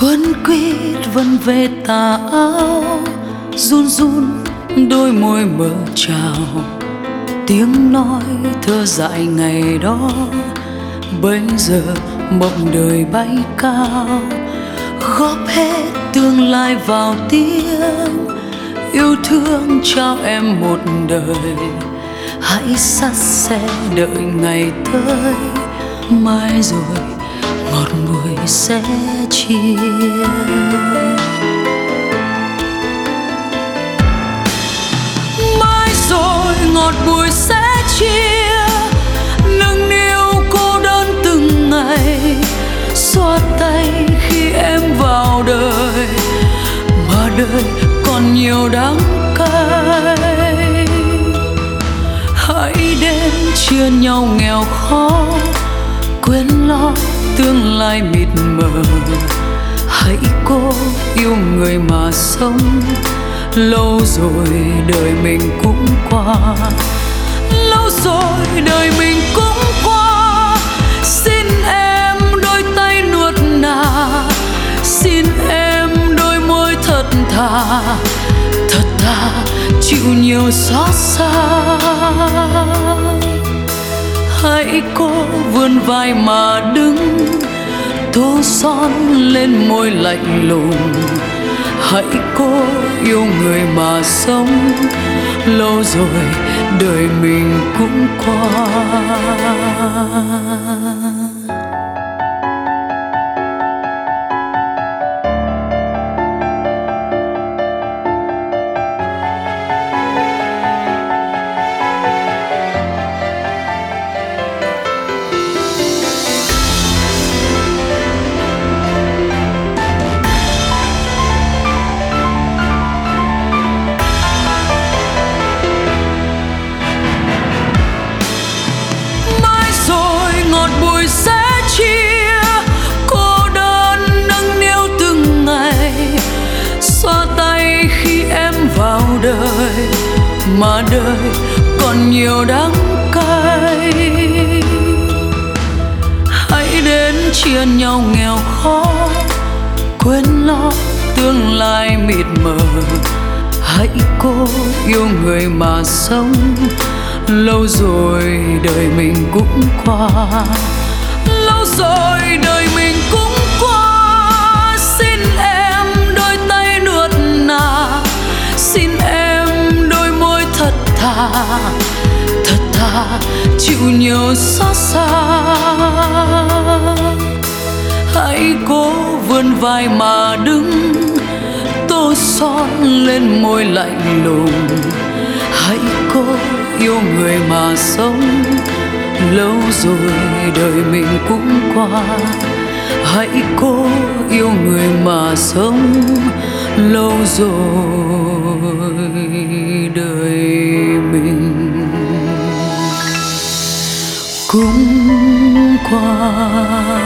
Quấn quýt vẫn về tà áo, run run đôi môi mờ trào. Tiếng nói thơ dại ngày đó, bây giờ mộng đời bay cao. Góp hết tương lai vào tiếng yêu thương trao em một đời. Hãy sắt sẽ đợi ngày tới, mai rồi ngọt bùi sẽ chia. Mai rồi ngọt bùi sẽ chia, nâng niu cô đơn từng ngày. Xoa tay khi em vào đời, mà đời còn nhiều đắng cay. Hãy đến chia nhau nghèo khó, quên lo tương lai mịt mờ. Hãy cố yêu người mà sống, lâu rồi đời mình cũng qua. Lâu rồi đời mình cũng qua. Xin em đôi tay nuột nà, xin em đôi môi thật thà. Thật thà chịu nhiều xót xa. Hãy cố vươn vai mà đứng, tô son lên môi lạnh lùng. Hãy cố yêu người mà sống, lâu rồi đời mình cũng qua. Ngọt bùi sẽ chia, cô đơn nâng niu từng ngày. Xoa tay khi em vào đời, mà đời còn nhiều đắng cay. Hãy đến chia nhau nghèo khó, quên lo tương lai mịt mờ. Hãy cố yêu người mà sống, lâu rồi đời mình cũng qua. Lâu rồi đời mình cũng qua. Xin em đôi tay nuột nà, xin em đôi môi thật thà. Thật thà chịu nhiều xót xa. Hãy cố vươn vai mà đứng, tô son lên môi lạnh lùng. Hãy cố yêu người mà sống, lâu rồi đời mình cũng qua. Hãy cố yêu người mà sống, lâu rồi đời mình cũng qua.